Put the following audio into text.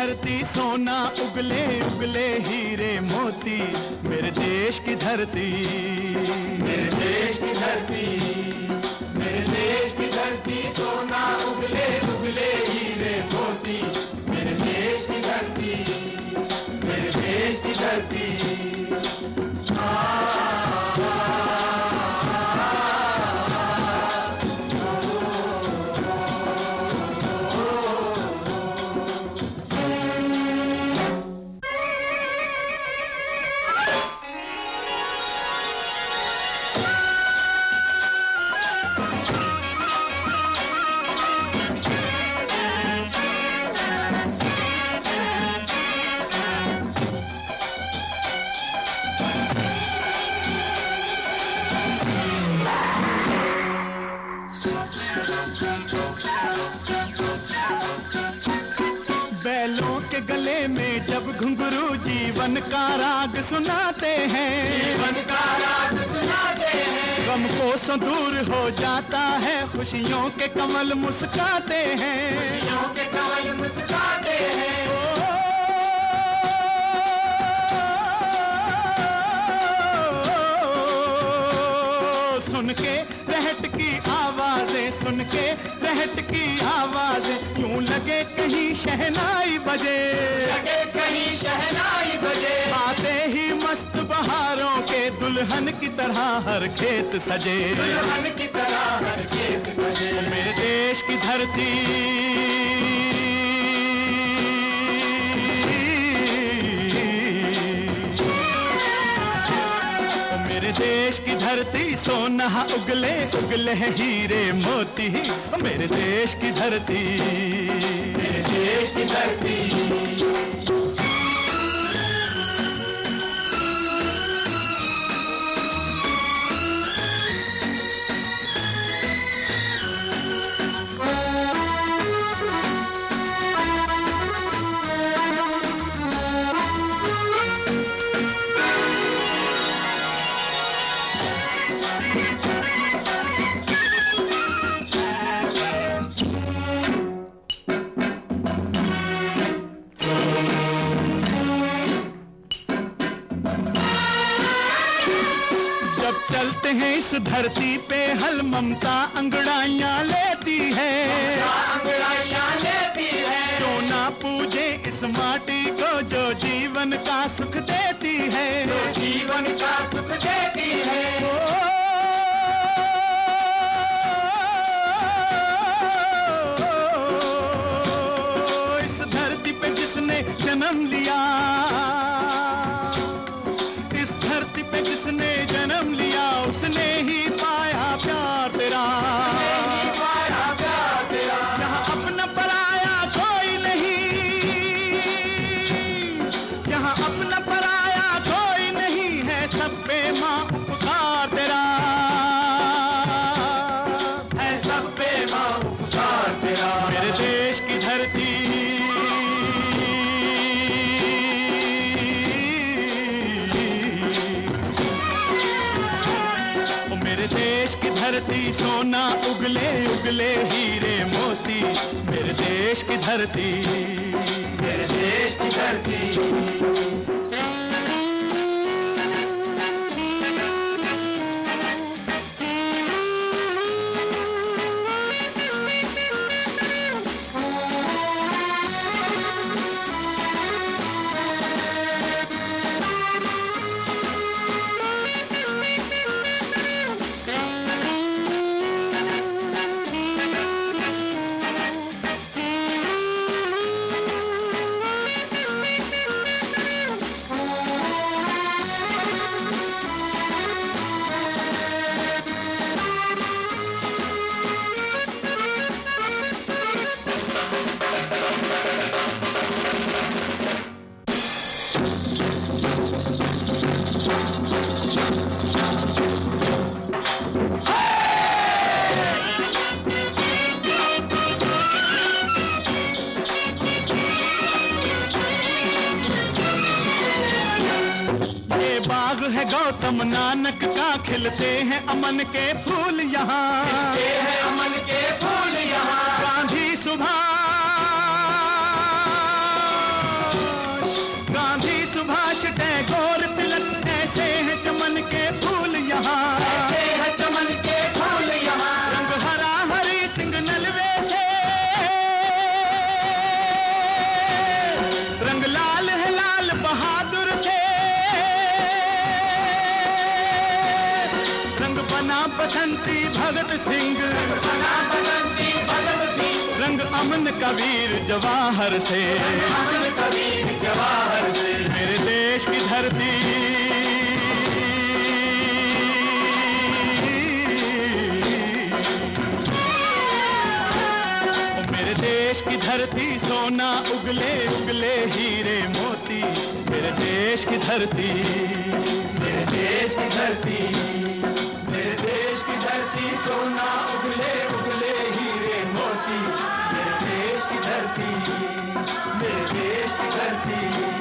धरती सोना उगले उगले हीरे मोती, मेरे देश की धरती, मेरे देश की धरती, मेरे देश की धरती सोना उगले उगले हीरे मोती, मेरे देश की धरती, मेरे देश की धरती। बैलों के गले में जब घुंघरू जीवन का राग सुनाते हैं, जीवन का राग सुनाते हैं, गम को सो दूर हो जाता है, खुशियों के कमल मुस्काते हैं, खुशियों के कमल मुस्काते हैं। सुन के रहट की आवाजें, सुन के रहट की आवाजें, यूं लगे कहीं शहनाई बजे, लगे कहीं शहनाई बजे। आते ही मस्त बहारों के दुल्हन की तरह हर खेत सजे, दुल्हन की तरह हर खेत सजे। मेरे देश की धरती, मेरे देश की धरती सोना उगले उगले हीरे मोती, मेरे देश की धरती, मेरे देश की धरती। चलते हैं इस धरती पे हल ममता अंगड़ाइयां लेती है, अंगड़ाइयां लेती है। क्यों ना पूजे इस माटी को जो जीवन का सुख देती है, जो जीवन का सुख देती है। इस धरती पे जिसने जन्म लिया, इस धरती पे जिसने जन्म लिया, उसने ही पाया प्यार तेरा, पाया प्यार तेरा। यहाँ अपना पराया कोई नहीं, यहाँ अपना पराया कोई नहीं है, सब पे माँ उपकार तेरा, है सब पे माँ उपकार तेरा। मेरे देश की धरती, देश की धरती सोना उगले उगले हीरे मोती, मेरे देश की धरती, मेरे देश की धरती। है गौतम नानक का, खिलते हैं अमन के फूल यहाँ, खिलते हैं अमन के फूल यहाँ। गांधी सुभाष रंग बना बसंती बसंत सी, रंग अमन का वीर जवाहर से, अमन कबीर जवाहर से। मेरे देश की धरती मेरे देश की धरती सोना उगले उगले हीरे मोती, मेरे देश की धरती, मेरे देश की धरती, मेरे देश की धरती सोना उगले उगले हीरे मोती, मेरे देश की धरती, मेरे देश की धरती।